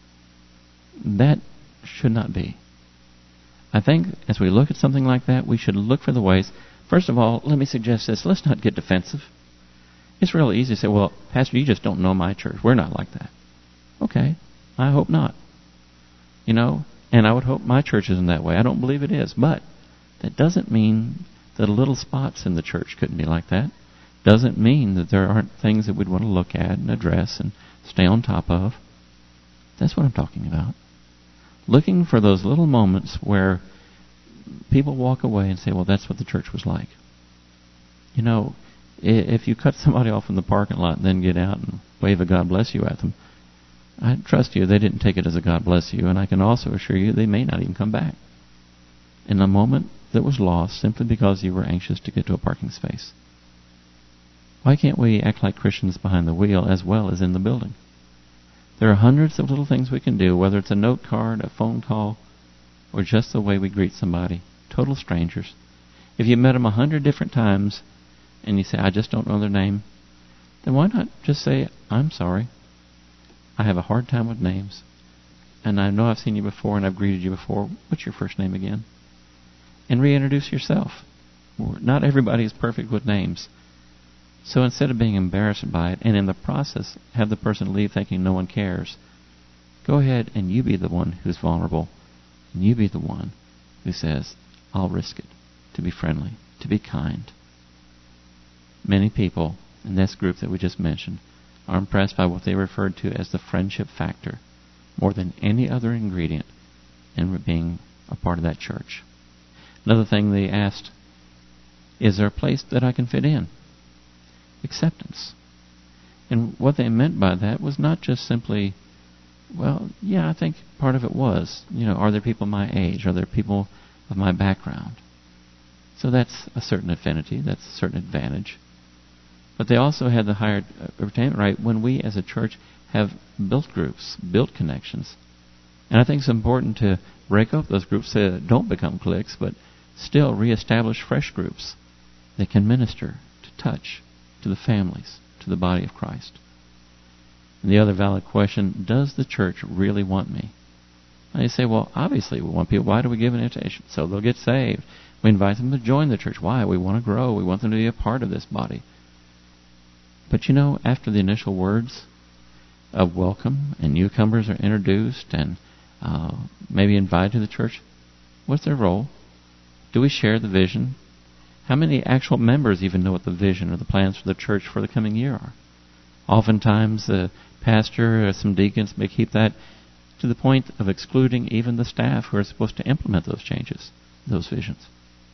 That should not be. I think as we look at something like that, we should look for the ways. First of all, let me suggest this. Let's not get defensive. It's real easy to say, "Well, Pastor, you just don't know my church. We're not like that." Okay, I hope not. You know, and I would hope my church isn't that way. I don't believe it is. But that doesn't mean that little spots in the church couldn't be like that. Doesn't mean that there aren't things that we'd want to look at and address and stay on top of. That's what I'm talking about. Looking for those little moments where people walk away and say, "Well, that's what the church was like." You know, if you cut somebody off in the parking lot and then get out and wave a God bless you at them, I trust you they didn't take it as a God bless you, and I can also assure you they may not even come back. In a moment that was lost simply because you were anxious to get to a parking space. Why can't we act like Christians behind the wheel as well as in the building? There are hundreds of little things we can do, whether it's a note card, a phone call, or just the way we greet somebody, total strangers. If you met them a hundred different times and you say, "I just don't know their name," then why not just say, "I'm sorry. I have a hard time with names, and I know I've seen you before and I've greeted you before. What's your first name again?" And reintroduce yourself. Not everybody is perfect with names. So instead of being embarrassed by it, and in the process have the person leave thinking no one cares, go ahead and you be the one who's vulnerable, and you be the one who says, "I'll risk it," to be friendly, to be kind. Many people in this group that we just mentioned are impressed by what they referred to as the friendship factor, more than any other ingredient in being a part of that church. Another thing they asked, "Is there a place that I can fit in?" Acceptance. And what they meant by that was not just simply, well, yeah, I think part of it was, you know, are there people my age? Are there people of my background? So that's a certain affinity, that's a certain advantage. But they also had the higher attainment right when we as a church have built groups, built connections. And I think it's important to break up those groups so that don't become cliques, but still reestablish fresh groups that can minister to touch to the families, to the body of Christ. And the other valid question, does the church really want me? And you say, well, obviously we want people. Why do we give an invitation? So they'll get saved. We invite them to join the church. Why? We want to grow. We want them to be a part of this body. But you know, after the initial words of welcome and newcomers are introduced and uh, maybe invited to the church, what's their role? Do we share the vision? How many actual members even know what the vision or the plans for the church for the coming year are? Oftentimes the pastor or some deacons may keep that to the point of excluding even the staff who are supposed to implement those changes, those visions.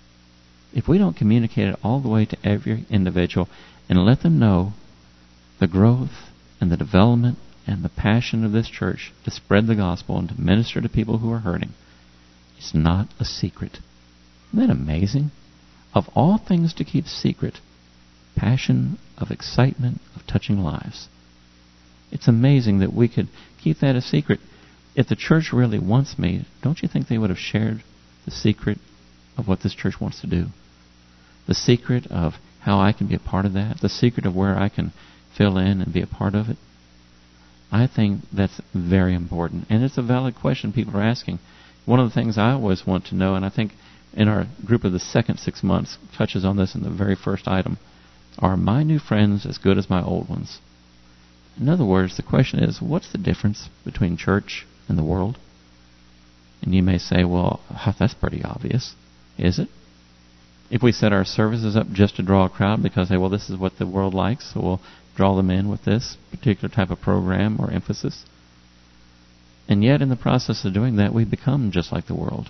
If we don't communicate it all the way to every individual and let them know the growth and the development and the passion of this church to spread the gospel and to minister to people who are hurting, it's not a secret. Isn't that amazing? Of all things to keep secret, passion of excitement of touching lives. It's amazing that we could keep that a secret. If the church really wants me, don't you think they would have shared the secret of what this church wants to do? The secret of how I can be a part of that? The secret of where I can fill in and be a part of it? I think that's very important. And it's a valid question people are asking. One of the things I always want to know, and I think in our group of the second six months touches on this in the very first item, are my new friends as good as my old ones? In other words, the question is, what's the difference between church and the world? And you may say, well, that's pretty obvious. Is it? If we set our services up just to draw a crowd because, hey, well, this is what the world likes, so we'll draw them in with this particular type of program or emphasis. And yet, in the process of doing that, we become just like the world.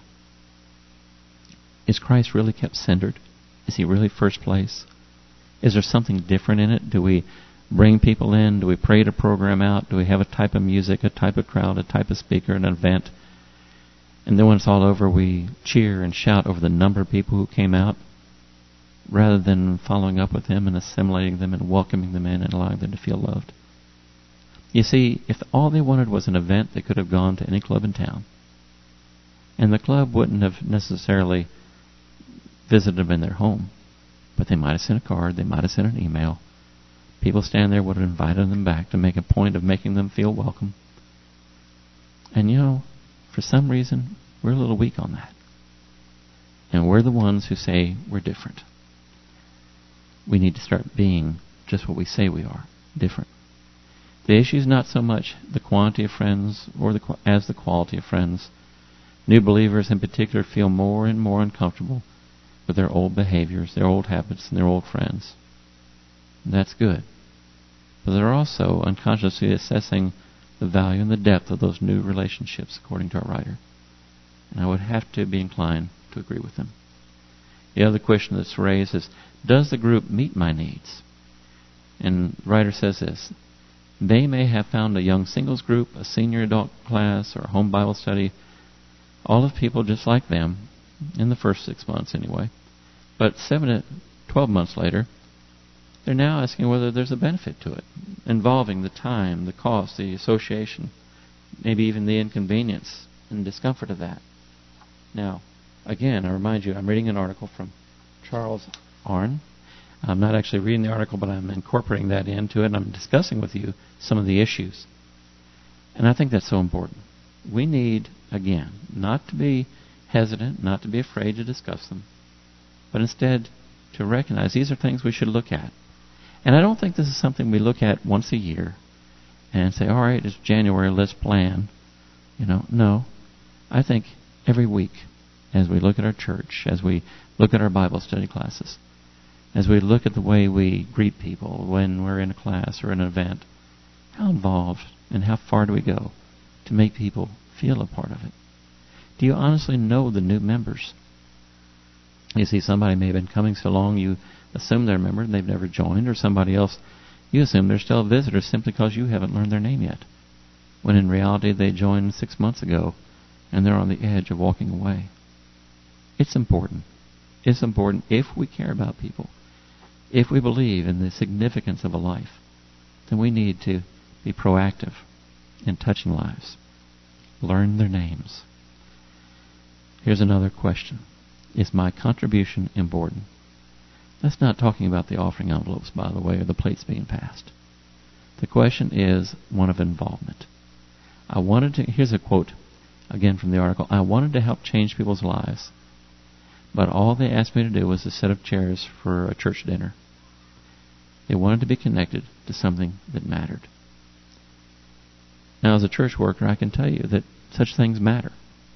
Is Christ really kept centered? Is he really first place? Is there something different in it? Do we bring people in? Do we pray to program out? Do we have a type of music, a type of crowd, a type of speaker, an event? And then when it's all over, we cheer and shout over the number of people who came out, rather than following up with them and assimilating them and welcoming them in and allowing them to feel loved. You see, if all they wanted was an event, they could have gone to any club in town. And the club wouldn't have necessarily visited them in their home, but they might have sent a card, they might have sent an email. People standing there would have invited them back to make a point of making them feel welcome. And you know, for some reason, we're a little weak on that. And we're the ones who say we're different. We need to start being just what we say we are, different. The issue is not so much the quantity of friends or the as the quality of friends. New believers in particular feel more and more uncomfortable with their old behaviors, their old habits, and their old friends. And that's good. But they're also unconsciously assessing the value and the depth of those new relationships, according to our writer. And I would have to be inclined to agree with them. The other question that's raised is, does the group meet my needs? And the writer says this: they may have found a young singles group, a senior adult class, or a home Bible study, all of people just like them, in the first six months anyway. But seven to twelve months later, they're now asking whether there's a benefit to it, involving the time, the cost, the association, maybe even the inconvenience and discomfort of that. Now, again, I remind you, I'm reading an article from Charles Arnn. I'm not actually reading the article, but I'm incorporating that into it, and I'm discussing with you some of the issues. And I think that's so important. We need, again, not to be hesitant, not to be afraid to discuss them, but instead to recognize these are things we should look at. And I don't think this is something we look at once a year and say, all right, it's January, let's plan. You know, no. I think every week, as we look at our church, as we look at our Bible study classes, as we look at the way we greet people when we're in a class or an event, how involved and how far do we go to make people feel a part of it? Do you honestly know the new members? You see, somebody may have been coming so long you assume they're a member and they've never joined, or somebody else, you assume they're still a visitor simply because you haven't learned their name yet, when in reality they joined six months ago and they're on the edge of walking away. It's important. It's important if we care about people. If we believe in the significance of a life, then we need to be proactive in touching lives. Learn their names. Here's another question. Is my contribution important? That's not talking about the offering envelopes, by the way, or the plates being passed. The question is one of involvement. I wanted to, here's a quote again from the article, I wanted to help change people's lives, but all they asked me to do was a set of chairs for a church dinner. They wanted to be connected to something that mattered. Now, as a church worker, I can tell you that such things matter.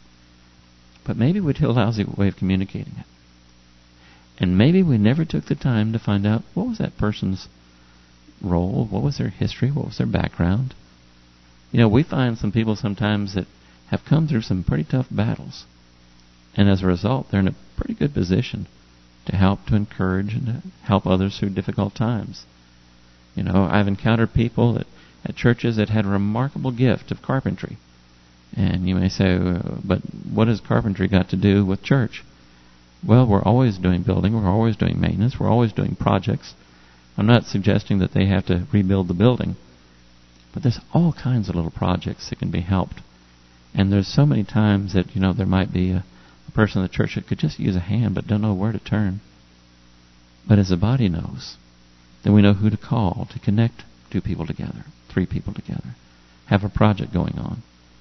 But maybe we did a lousy way of communicating it. And maybe we never took the time to find out what was that person's role, what was their history, what was their background. You know, we find some people sometimes that have come through some pretty tough battles. And as a result, they're in a pretty good position to help, to encourage, and to help others through difficult times. You know, I've encountered people that, at churches that had a remarkable gift of carpentry. And you may say, but what has carpentry got to do with church? Well, we're always doing building, we're always doing maintenance, we're always doing projects. I'm not suggesting that they have to rebuild the building, but there's all kinds of little projects that can be helped. And there's so many times that, you know, there might be a, a person in the church that could just use a hand but don't know where to turn. But as the body knows, then we know who to call to connect two people together, three people together, have a project going on.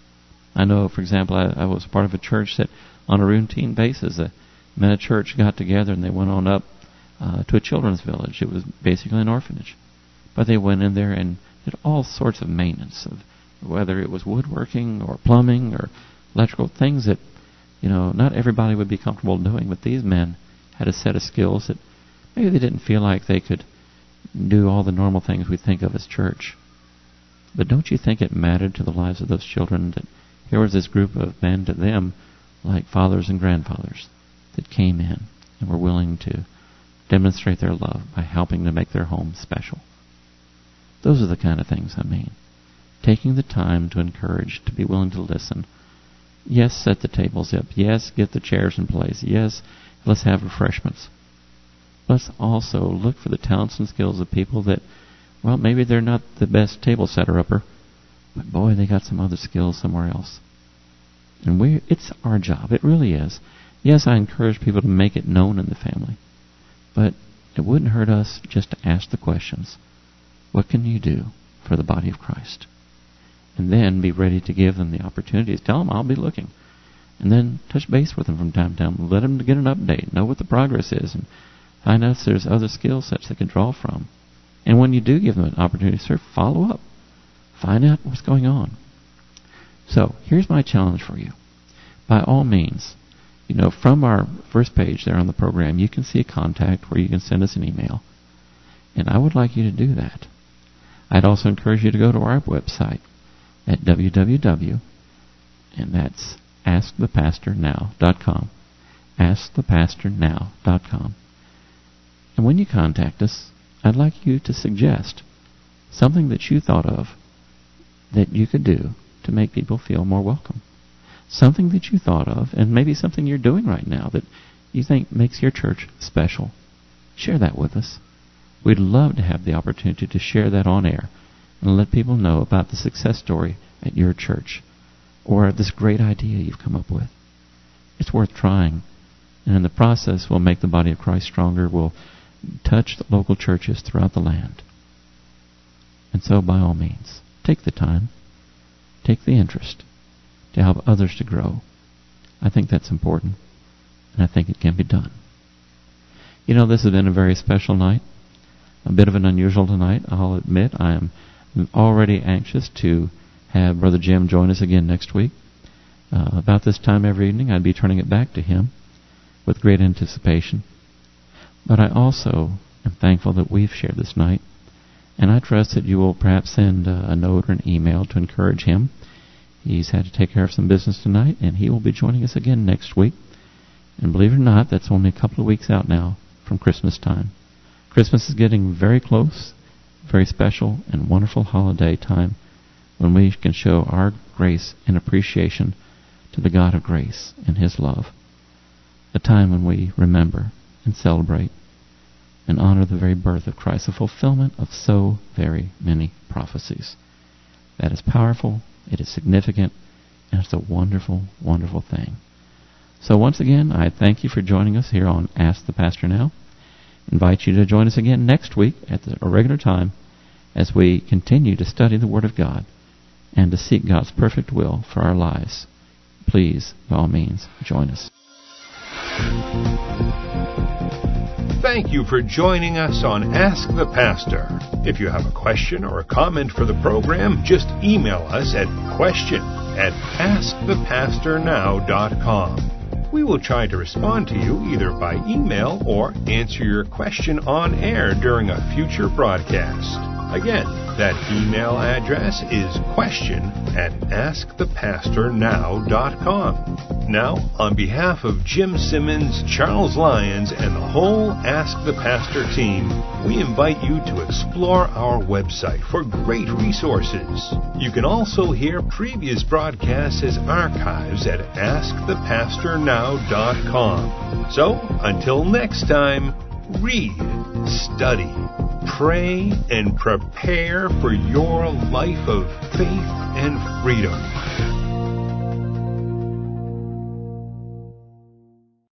I know, for example, I, I was part of a church that on a routine basis, the men of church got together and they went on up uh, to a children's village. It was basically an orphanage. But they went in there and did all sorts of maintenance, of whether it was woodworking or plumbing or electrical things that, you know, not everybody would be comfortable doing. But these men had a set of skills that maybe they didn't feel like they could do all the normal things we think of as church. But don't you think it mattered to the lives of those children that here was this group of men to them like fathers and grandfathers that came in and were willing to demonstrate their love by helping to make their home special? Those are the kind of things I mean. Taking the time to encourage, to be willing to listen. Yes, set the tables up. Yes, get the chairs in place. Yes, let's have refreshments. Let's also look for the talents and skills of people that, well, maybe they're not the best table setter-upper, but boy, they got some other skills somewhere else. And we it's our job. It really is. Yes, I encourage people to make it known in the family, but it wouldn't hurt us just to ask the questions. What can you do for the body of Christ? And then be ready to give them the opportunities. Tell them I'll be looking. And then touch base with them from time to time. Let them get an update. Know what the progress is. And find out if there's other skill sets they can draw from. And when you do give them an opportunity to serve, follow up. Find out what's going on. So, here's my challenge for you. By all means, you know, from our first page there on the program, you can see a contact where you can send us an email. And I would like you to do that. I'd also encourage you to go to our website at w w w, and that's ask the pastor now dot com, ask the pastor now dot com. And when you contact us, I'd like you to suggest something that you thought of that you could do to make people feel more welcome. Something that you thought of, and maybe something you're doing right now that you think makes your church special. Share that with us. We'd love to have the opportunity to share that on air and let people know about the success story at your church or this great idea you've come up with. It's worth trying. And in the process, we'll make the body of Christ stronger. We'll touch the local churches throughout the land. And so, by all means, take the time, take the interest to help others to grow. I think that's important, and I think it can be done. You know, this has been a very special night, a bit of an unusual night, I'll admit. I am already anxious to have Brother Jim join us again next week. Uh, about this time every evening, I'd be turning it back to him with great anticipation. But I also am thankful that we've shared this night, and I trust that you will perhaps send uh, a note or an email to encourage him. He's had to take care of some business tonight, and he will be joining us again next week. And believe it or not, that's only a couple of weeks out now from Christmas time. Christmas is getting very close, very special and wonderful holiday time when we can show our grace and appreciation to the God of grace and His love. A time when we remember and celebrate and honor the very birth of Christ, the fulfillment of so very many prophecies. That is powerful, it is significant, and it's a wonderful, wonderful thing. So once again, I thank you for joining us here on Ask the Pastor Now. Invite you to join us again next week at the regular time as we continue to study the Word of God and to seek God's perfect will for our lives. Please, by all means, join us. Thank you for joining us on Ask the Pastor. If you have a question or a comment for the program, just email us at question at ask the pastor now dot com. We will try to respond to you either by email or answer your question on air during a future broadcast. Again, that email address is question at ask the pastor now dot com. Now, on behalf of Jim Simmons, Charles Lyons, and the whole Ask the Pastor team, we invite you to explore our website for great resources. You can also hear previous broadcasts as archives at ask the pastor now dot com. So, until next time, read, study, pray, and prepare for your life of faith and freedom.